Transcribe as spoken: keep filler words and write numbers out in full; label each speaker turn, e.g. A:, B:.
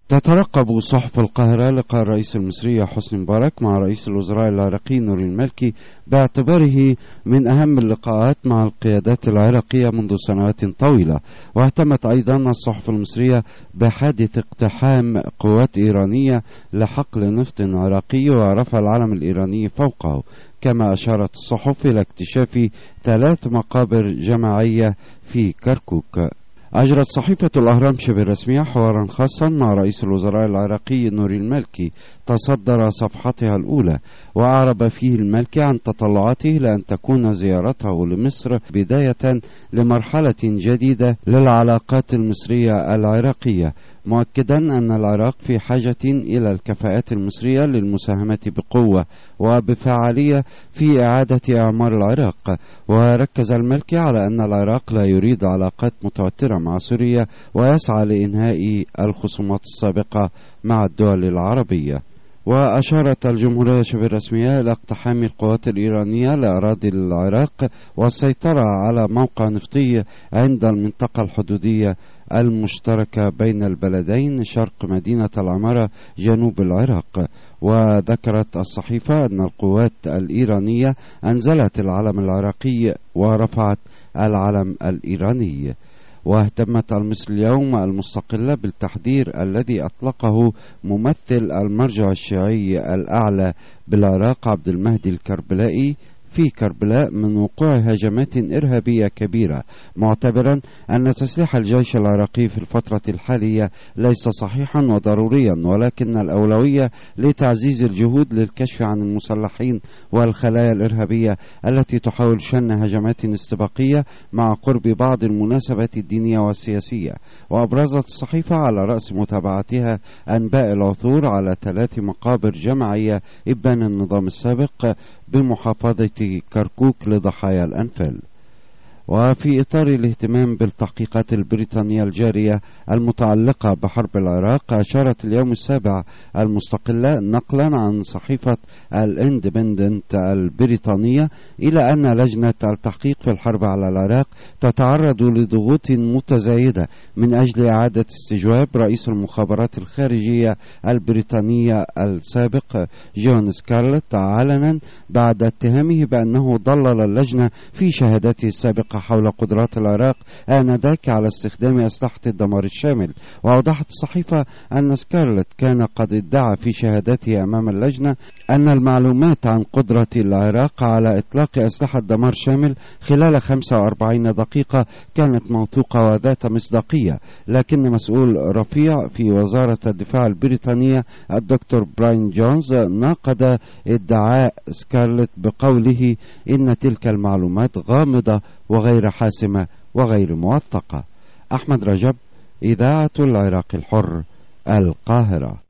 A: تترقب صحف القاهرة لقاء الرئيس المصري حسني مبارك مع رئيس الوزراء العراقي نوري المالكي باعتباره من أهم اللقاءات مع القيادات العراقية منذ سنوات طويلة. واهتمت أيضا الصحف المصرية بحادث اقتحام قوات إيرانية لحقل نفط عراقي ورفع العلم الإيراني فوقه، كما أشارت الصحف إلى اكتشاف ثلاث مقابر جماعية في كركوك. أجرت صحيفة الأهرام شبه رسمية حوارا خاصا مع رئيس الوزراء العراقي نوري المالكي تصدر صفحتها الأولى، وأعرب فيه المالكي عن تطلعاته لأن تكون زيارته لمصر بداية لمرحلة جديدة للعلاقات المصرية العراقية، مؤكدا أن العراق في حاجة إلى الكفاءات المصرية للمساهمة بقوة وبفعالية في إعادة إعمار العراق. وركز المالكي على أن العراق لا يريد علاقات متوترة مع سوريا ويسعى لإنهاء الخصومات السابقة مع الدول العربية. وأشارت الجمهورية شبه الرسمية إلى اقتحام القوات الإيرانية لأراضي العراق والسيطرة على موقع نفطي عند المنطقة الحدودية المشتركة بين البلدين شرق مدينة العمارة جنوب العراق. وذكرت الصحيفة أن القوات الإيرانية أنزلت العلم العراقي ورفعت العلم الإيراني. واهتمت المصري اليوم المستقلة بالتحذير الذي أطلقه ممثل المرجع الشيعي الأعلى بالعراق عبد المهدي الكربلائي في كربلاء من وقوع هجمات إرهابية كبيرة، معتبرا أن تسليح الجيش العراقي في الفترة الحالية ليس صحيحا وضروريا، ولكن الأولوية لتعزيز الجهود للكشف عن المسلحين والخلايا الإرهابية التي تحاول شن هجمات استباقية مع قرب بعض المناسبات الدينية والسياسية. وأبرزت الصحيفة على رأس متابعتها أنباء العثور على ثلاث مقابر جماعية إبان النظام السابق بمحافظة كركوك لضحايا الأنفال. وفي إطار الاهتمام بالتحقيقات البريطانية الجارية المتعلقة بحرب العراق، أشارت اليوم السابع المستقلة نقلا عن صحيفة الاندبندنت البريطانية إلى أن لجنة التحقيق في الحرب على العراق تتعرض لضغوط متزايدة من أجل إعادة استجواب رئيس المخابرات الخارجية البريطانية السابق جون سكارلت علنا بعد اتهامه بأنه ضلل اللجنة في شهاداته السابقة حول قدرات العراق آنذاك على استخدام أسلحة الدمار الشامل. وأوضحت الصحيفة أن سكارلت كان قد ادعى في شهادته أمام اللجنة أن المعلومات عن قدرة العراق على إطلاق أسلحة دمار شامل خلال خمسة وأربعين دقيقة كانت موثوقة وذات مصداقية، لكن مسؤول رفيع في وزارة الدفاع البريطانية الدكتور براين جونز ناقض ادعاء سكارلت بقوله إن تلك المعلومات غامضة وغير حاسمة وغير موثقة. أحمد رجب، إذاعة العراق الحر، القاهرة.